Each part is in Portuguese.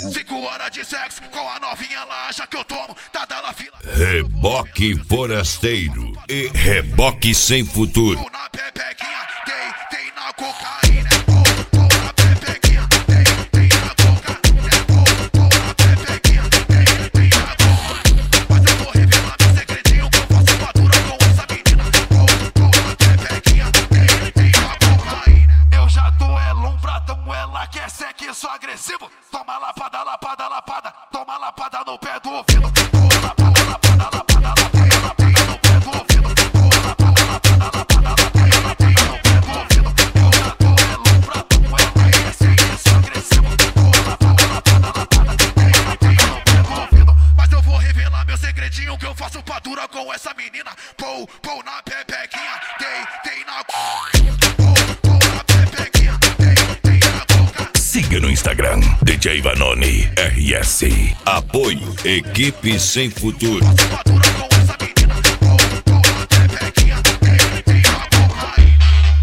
5 horas de sexo com a novinha, ela acha que eu tomo, tá dando fila. Reboque forasteiro e reboque sem futuro. Na pepequinha, tem na cocaína. Na pepequinha, tem na cocaína. Na pepequinha, tem na cocaína. Mas eu vou revelar meu segredinho que eu faço fatura com essa menina. Na pepequinha, tem na cocaína. Eu já tô lumbratão, ela quer sexo agressivo. Toma lapada, lapada, lapada. Toma lapada no pé do ouvido. Toma lapada, lapada, lapada, lapada, lapada no pé do ouvido. Toma lapada, lapada, lapada, lapada, lapada no pé do ouvido. Eu já tô lumbratão, ela quer sexo agressivo. Toma lapada, lapada, lapada, toma lapada no pé do ouvido. Mas eu vou revelar meu segredinho que eu faço pra dura com essa menina. Pô na pepequinha, tem na pepequinha, tem na coca. Siga no Instagram, DJ Vanoni RS. Apoio Equipe Sem Futuro. Faço pra dura com essa menina. Na pepequinha, tem na cocaína.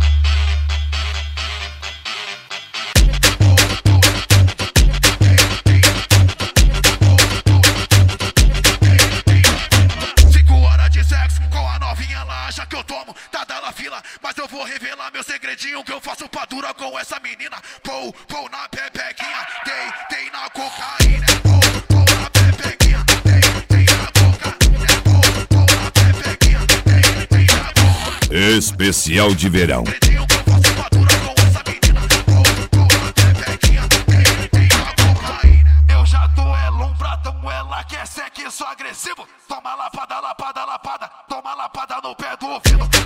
De sexo com a novinha, ela acha que eu tomo, tá dando fila. Mas eu vou revelar meu segredinho que eu faço pra dura com essa menina. Pô na pepequinha, tem na cocaína. Pô na pepequinha, tem na cocaína. Pô na pepequinha, tem na cocaína. Especial de verão. Segredinho que eu faço pra dura com essa menina. Pô na pepequinha, tem na cocaína. Eu já tô lumbratão, ela quer sexo agressivo. Toma lapada, lapada, lapada. Toma lapada no pé do ouvido.